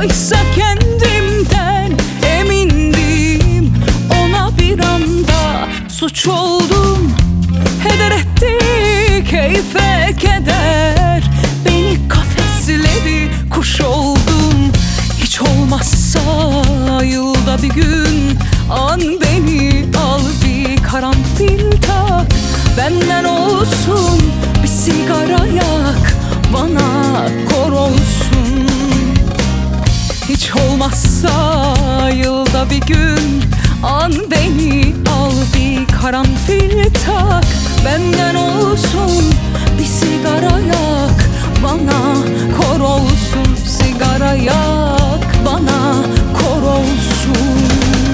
Oysa kendimden emindim, ona bir anda suç oldum. Heder etti keyfe keder, beni kafesledi, kuş oldum. Hiç olmazsa yılda bir gün an beni al, bir karanfil tak, benden olsun bir sigara yak, bana kor olsun. Hiç olmazsa yılda bir gün an beni al, bir karanfil tak, benden olsun bir sigara yak, bana kor olsun. Sigara yak, bana kor olsun.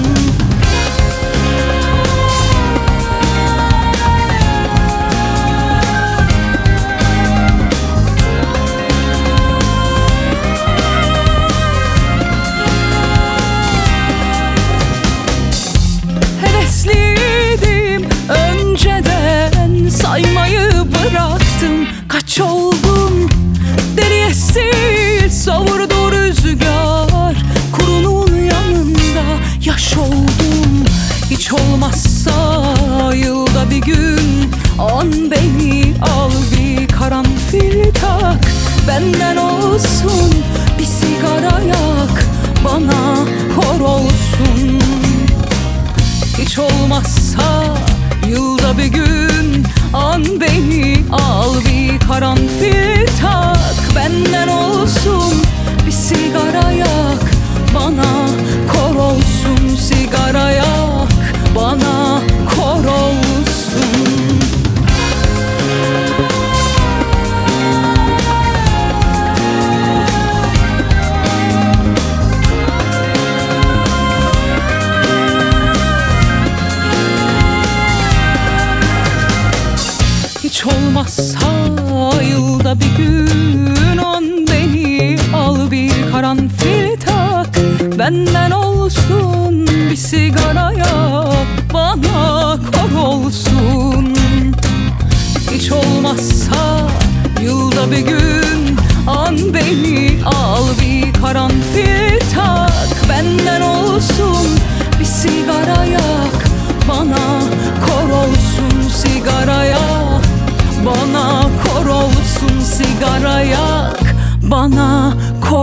Hevesliydim önceden, saymayı bıraktım. Kaç oldum, deriye sil savurdu rüzgar, kurunun yanında yaş oldum. Hiç olmazsa yılda bir gün an beni al, bir karanfil tak, benden olsun bir sigara yak, bana kor olsun. Hiç olmazsa yılda bir gün an beni al, bir karanfil tak, benden olsun bir sigara yak, bana kor olsun. Sigara yak, bana kor olsun. Hiç olmazsa yılda bir gün an beni al, bir karanfil tak, benden olsun bir sigara yak, bana kor olsun. Hiç olmazsa yılda bir gün an beni al, bir karanfil tak, benden olsun bir sigara yak, bana kor olsun. Sigara yak, bana kor olsun. Sigara yak, bana kor